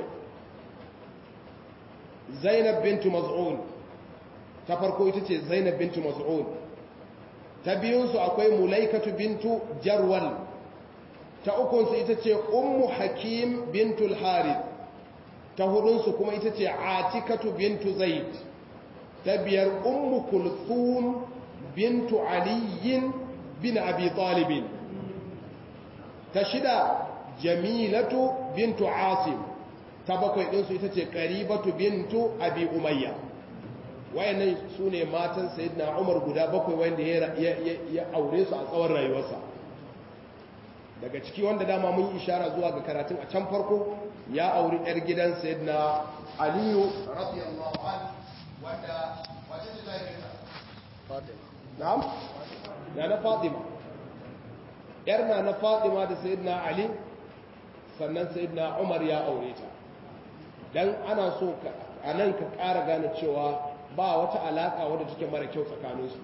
Zainab bintu Maz'un ta farko ita ce Zainab bintu Maz'un ta biyunsu akwai Mulaikatu bintu Jarwal ta ukunsu ita ce Ummu Hakim bintul Harith ta hudunsu kuma ita ce Atikatu bintu Zaid ta biyar Ummu Kulthum bintu Ali bin Abi Talib ta shida Jamilatu bintu Asim ta bakwai ɗinsu ita ce Qaribatu bintu Abi Umayya wayannan su ne matan Sayyidina Umar guda bakwai wanda ya aure su a tsawon rayuwarsa daga ciki wanda dama mun yi ishara zuwa ga karatun a can farko ya auri yar gidan Sayyidina Aliyu radiyallahu anhu wanda wace ce zai ta Fatima na'am na na Fatima yar na na Fatima da Sayyidina Ali sannan Sayyidina Umar ya aure ta dan ana so a nan ka ƙara gane cewa ba wata alaƙa wadda take mara kyau tsakaninsu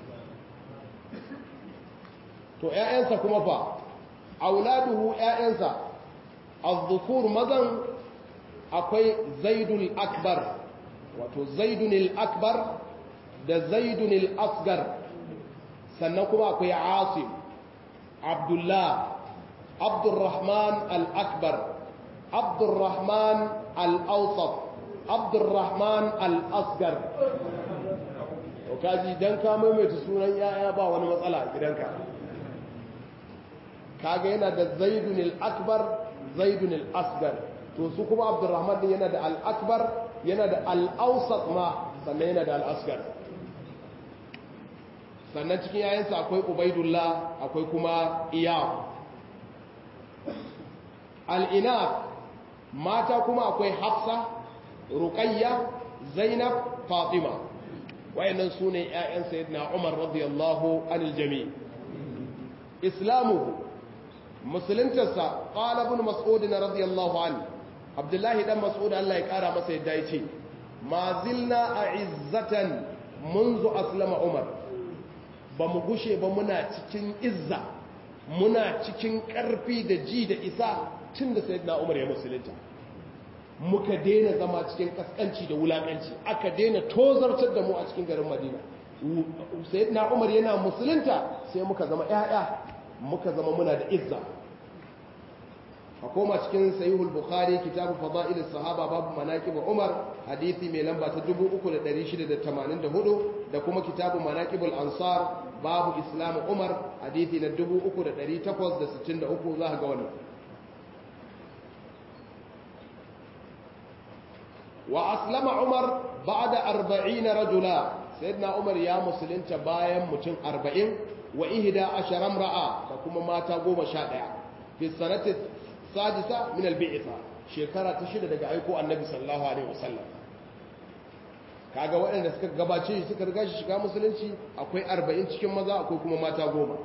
to ‘ya'yansa kuma fa auladuhu ‘ya'yansa az-zukur mazan akwai zaidul akbar wato zaidunil akbar da zaidunil asgar sannan kuma akwai asim abdullah abdurrahman al-akbar abdurrahman al-awsat abdurrahman al-asgar to kaji dan ka maimaita sunan yaya ba wani matsala a gidanka kaga yana da zaidun al-akbar zaidun al-asgar to su kuma abdurrahman din yana da al-akbar yana da al-awsat ma sannan yana da al-asgar sannan cikin yayansa akwai ubaidullah akwai kuma iyab al-inab mata kuma akwai hafsa ruqayya zainab fatima wayannan sune ƴaƴan sayyidina umar radiyallahu anil jami' islamuhu musuluntarsa qala ibn mas'ud radiyallahu anhu abdullahi dan mas'ud Allah ya kara masa yadda yace ma zilna a'izzatan منذ aslama umar ba mu gushe ba muna cikin izza muna cikin karfi da ji da isa tunda sayyidina umar ya musulunta muka daina zama cikin kaskanci da wulakanci aka daina tozartar da mu a cikin garin madina sayyidina umar yana musulunta sai muka zama ƴaƴa muka zama muna da izza a koma cikin sahihul bukhari kitabu fada'il sahaba babu manaqib umar hadisi mai lamba ta dubu uku da ɗari shida da tamanin da hudu da kuma kitabu manaqibul ansar babu islam umar hadisi na dubu uku da ɗari takwas da sittin da uku za ka ga wannan wa aslama umar ba'da arba'in rajula sayyidina umar ya musulunta bayan mutum arba'in wa ihda ashara ra'a da kuma mata goma sha ɗaya fi sanati sadisa min al-bi'tha shekara ta shida daga aiko annabi sallallahu alaihi wasallam kaga waɗanda suka gabace shi suka riga shi shiga musulunci akwai arba'in cikin maza akwai kuma mata goma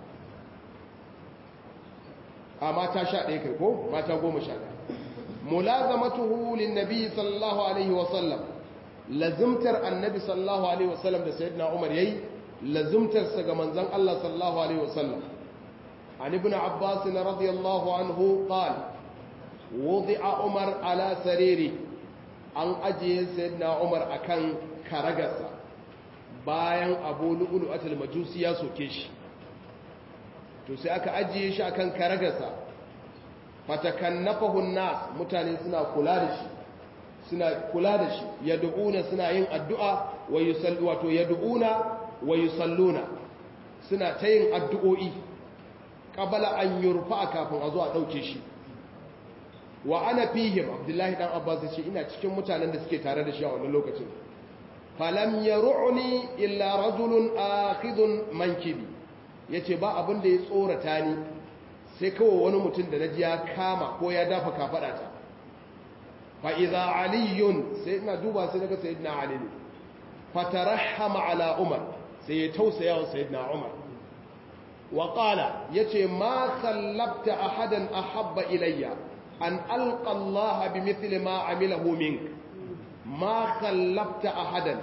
a mata sha ɗaya kai ko mata goma sha ɗaya mulazamatuhu linnabi sallallahu alaihi wasallam lazimtar annabi sallallahu alaihi wasallam da sayyidina umar yayi lazimtar sa ga manzon Allah sallallahu alaihi wasallam an ibn abbas radiyallahu anhu qala wudi'a umar ala sariri an ajiye sayyidina umar akan karagarsa bayan abu lu'lu'atul majusi ya soke shi to sai aka ajiye shi akan karagarsa fatakannafahu an-nas mutane suna kula da shi suna kula da shi yad'una suna yin addu'a wa yusallu wato yad'una wa yusalluna suna ta yin addu'o'i qabala an yurfa kafin a zo a dauke shi wa ana fihim abdullahi dan abbas ya ce ina cikin mutanen da suke tare da shi a wannan lokacin falam yar'uni illa rajulun akhidun mankibi yace ba abin da ya tsorata ni sai kawai wani mutum da naji ya kama ko ya dafa kafada ta fa idza aliyun sai ina duba sai naga sayyidina ali ne fatarahama ala umar sai ya tausaya wa sayyidina umar wa qala yace ma khallabta ahadan ahabba ilayya an alqa Allah bimithli ma amilahu mink ma khallabta ahadan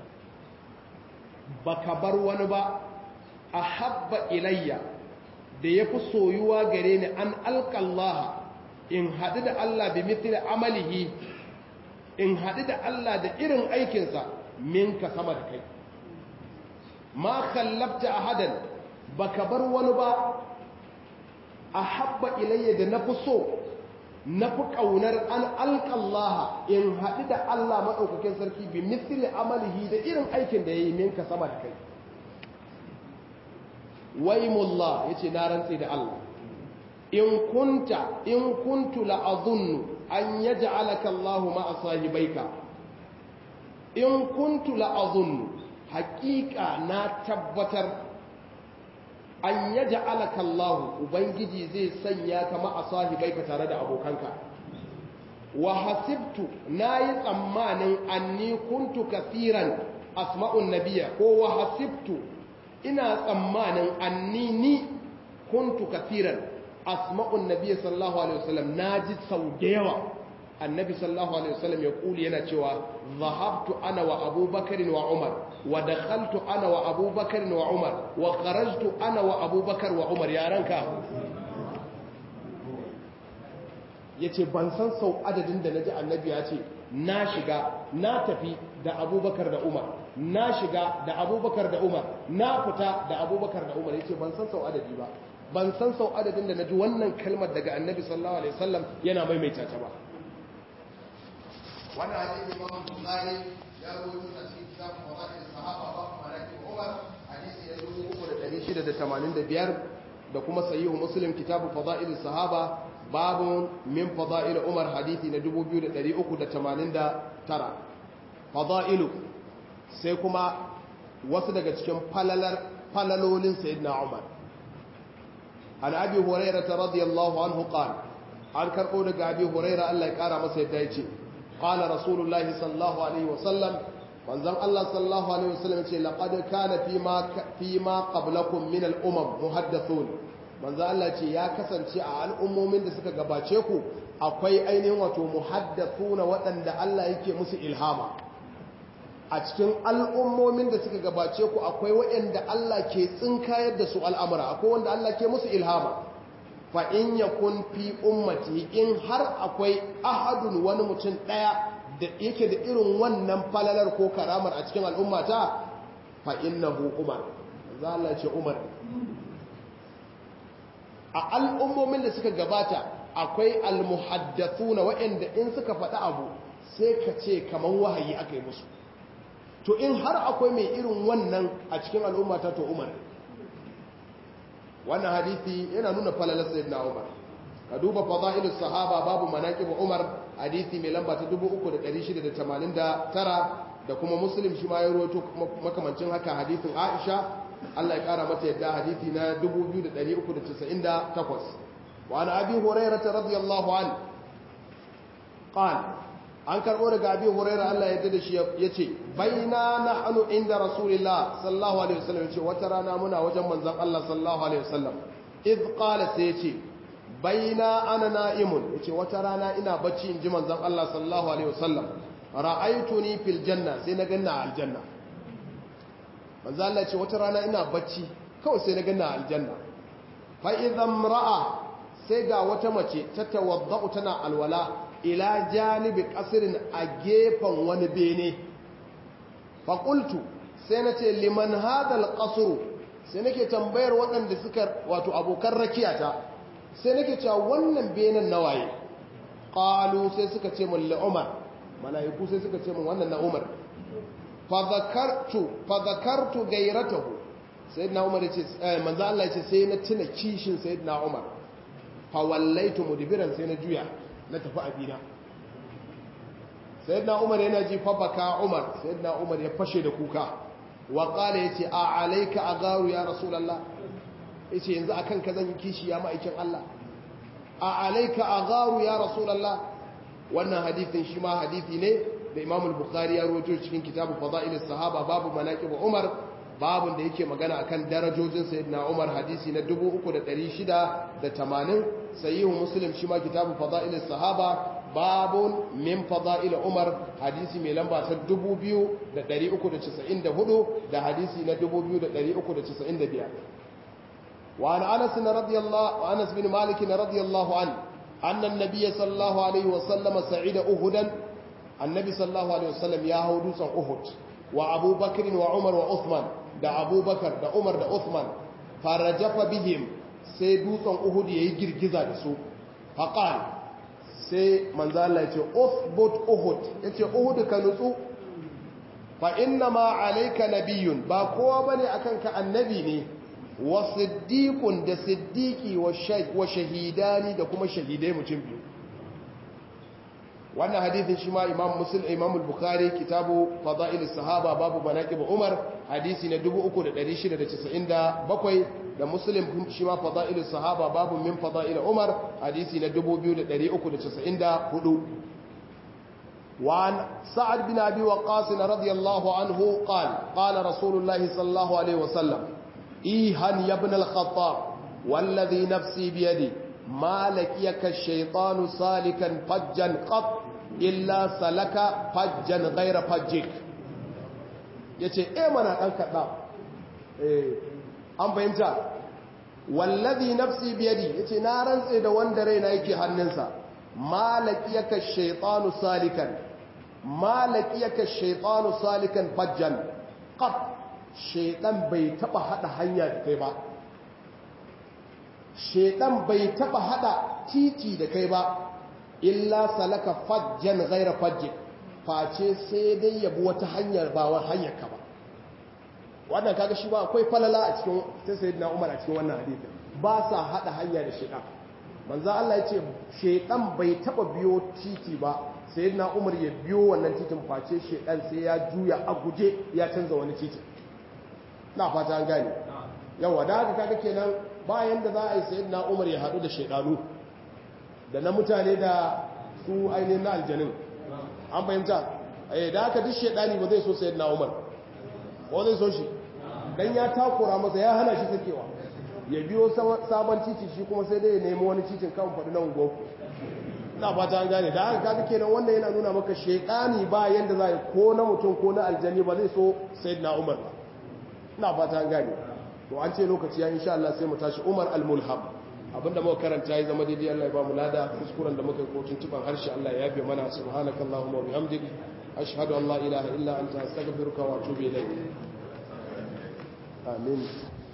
baka bar wani ba ahabba ilayya da yafi soyuwa gare ni an alqa Allah in hadu da Allah bimithli amalihi in hadu da Allah da irin aikinsa minka sama da kai ma khallabta ahadan baka bar wani ba ahabba ilayya da nafi so na fi ƙaunar an alƙallaha in haɗu da Allah maɗaukakin sarki bi misali amalihi da irin aikin da ya yi minka sama da kai waimullah ya ce na rantse da Allah in kunta in kuntu la'azunnu an yaji alakallahu ma'a sahibaika in kuntu la'azunnu haƙiƙa na tabbatar an yaji alakallahu ubangiji zai sanya ka ma'a sahibaika tare da abokanka wa hasibtu nayi tsammanin anni kuntu kathiran asma'un nabiyya ko wa hasibtu ina tsammanin anni ni kuntu kathiran asma'un nabiyya sallallahu alaihi wasallam naji sau da yawa annabi sallallahu alaihi wasallam ya kuli yana cewa zahabtu ana wa abubakar wa umar wa dakhaltu ana wa abubakar wa umar wa kharajtu ana wa abubakar wa umar yaranka yace ban san sau adadin da naji annabi ya ce na shiga na tafi da abubakar da umar na shiga da abubakar da umar na fita da abubakar da umar yace ban san sau adadi ba ban san sau adadin da naji wannan kalmar daga annabi sallallahu alaihi wasallam yana maimaita ta ba وانا حديث امام البخاري يروي في كتاب فضائل الصحابه باب مناقب عمر حديث يروي ألف وستمائة وثمانين وخمسة da kuma sahihu muslim kitabu fada'il sahaba babu min fada'il umar hadisi na dubu biyu da ɗari uku da tamanin da tara fada'ilu sai kuma wasu daga cikin falalar falalolin sayyidina umar an abi hurairah radiyallahu anhu qala an karbo daga abi hurairah Allah ya kara masa yadda yace قال رسول الله صلى الله عليه وسلم وانزم الله صلى الله عليه وسلم لقد كان فيما فيما قبلكم من الامم محدثون manzo Allah ce ya kasance a al'ummomin da suka gabace ku akwai ainihin wato muhaddathuna waɗanda Allah yake musu ilhama a cikin al'ummomin da suka gabace ku akwai waɗanda Allah ke tsinkayar da su al'amura akwai wanda Allah ke musu ilhama fa in yakun fi ummati in har akwai ahadun wani mutum daya da yake da irin wannan falalar ko karamar a cikin al'ummata fa innahu umar zalla ce umar a al'ummomin da suka gabata akwai almuhaddathuna wa'anda in suka faɗi abu sai ka ce kaman wahayi aka yi musu to in har akwai mai irin wannan a cikin al'ummata to umar wannan hadisi yana nuna falalar sayyidina Umar ka duba fadailus sahaba babu manaqib Umar hadisi mai lamba ta dubu uku da ɗari shida da tamanin da tara da kuma Muslim shi ma ya rawaito makamancin haka hadisin Aisha Allah ya kara mata yadda hadisi na dubu biyu da ɗari uku da casa'in da takwas wa an abi hurairah radiyallahu anhu qala an karbo daga Abi Hurairah Allah ya yarda da shi yace baina nahnu inda Rasulillah sallallahu alaihi wasallam yace wata rana muna wajen manzon Allah sallallahu alaihi wasallam id qala sai yace baina ana na'imun yace wata rana ina bacci inji manzon Allah sallallahu alaihi wasallam ra'aytuni fil janna sai na ganna aljanna manzon Allah yace wata rana ina bacci kawai sai na ganna aljanna fa idham ra'a sai ga wata mace ta tawaddau tana alwala ila janibi qasrin a gefen wani bene fa qultu sai nace liman hadal qasru sai nake tambayar waɗanda suka wato abokan rakiyata sai nake cewa wannan benen nawaye qalu sai suka ce mun Umar malaiku sai suka ce mun wannan na Umar fa zakartu fa zakartu gairatahu sayyidina Umar yace manzo Allah yace sai na tuna kishin sayyidina Umar fa wallaitu mudbiran sai na juya na tafi abina sayyidina Umar yana ji fa baka Umar sayyidina Umar ya fashe da kuka wa qala yace a alayka agaru ya rasulullah yace yanzu akan ka zan yi kishi ya ma'aikin Allah a alayka agaru ya rasulullah wannan hadisin shi ma hadisi ne da Imam al-Bukhari ya rawaito cikin kitabu Fadailus Sahaba babu manaqib Umar babun da yake magana akan darajojin sayyidina Umar hadisi na dubu uku da ɗari shida da tamanin sahihu Muslim shi ma kitabu Fadailus Sahaba babun min fadail Umar hadisi mai lamba ta dubu biyu da ɗari uku da casa'in da hudu da hadisi na dubu biyu da ɗari uku da casa'in da biyar وعن أنس رضي الله أنس بن مالك رضي الله عنه أن النبي صلى الله عليه وسلم سعيد أهدا النبي صلى الله عليه وسلم يا هودوس أهد وأبو بكر وعمر وعثمان دا أبو بكر دا عمر دا عثمان فرجف بهم سيدوس أهد يجر جزا دسو فقال سي من ذا الله يقول أثبت أهد يقول أهد كنسو فإنما عليك نبي باقوة بني أكنك النبي ني wa siddiqun da siddiqi wa shahidani da kuma shahidai mutum biyu wannan hadisin shi ma imam muslim imam al-bukhari kitabu fadail as-sahaba babu manaqib umar hadisi na dubu uku da ɗari shida da casa'in da bakwai da muslim shi ma fadail as-sahaba babu min fadail umar hadisi na dubu biyu da ɗari uku da casa'in da hudu وعن سعد بن أبي وقاص رضي الله عنه قال قال رسول الله صلى الله عليه وسلم إيهن يا ابن الخطاب والذي نفسي بيدي ما لكيك الشيطان سالكا فجا قط إلا سلك فجا غير فجك yace eh mana dan kada eh an fahimta wallazi nafsi biyadi yace na rantse da wanda raina yake hannunsa malakiyaka shaytanu salikan malakiyaka shaytanu salikan fajjan qat shaytan bai taba hada hanya da kai ba shaytan bai taba hada titi da kai ba illa salaka fajjan ghaira fajjik face sai dai yabi wata hanyar ba wa hanyar ka ba wannan kaga shi ba akwai falala a cikin sai sayyidina Umar a cikin wannan hadisi ba sa hada hanya da shaytan manzo Allah ya ce shaytan bai taba biyo titi ba sayyidina Umar ya biyo wannan titin face shaytan sai ya juya a guje ya canza wani titin na fata an gane yawa da haka kaga kenan bayan da za a yi sayyidina Umar ya hadu da shaytanu da na mutane da su ainihin na aljanin an fahimta eh da haka duk shaytani ba zai so sayyidina Umar ko zai so shi dan ya takura masa ya hana shi sakewa ya biyo sabon titi shi kuma sai dai ya nemi wani titin kan faɗi nan goku ina fata an gane da haka kaga kenan wannan yana nuna maka shaytani ba yanda za ko na mutum ko na aljani ba zai so sayyidina Umar ba ina fata an gane to an ce lokaci ya insha Allah sai mu tashi Umar al-Mulham abinda muka karanta ya zama daidai Allah ya ba mu lada kuskuren da muka yi ko tuntuban harshe Allah ya yafe mana subhanakallahumma wa bihamdik ashhadu an la ilaha illa anta astaghfiruka wa atubu ilayk amin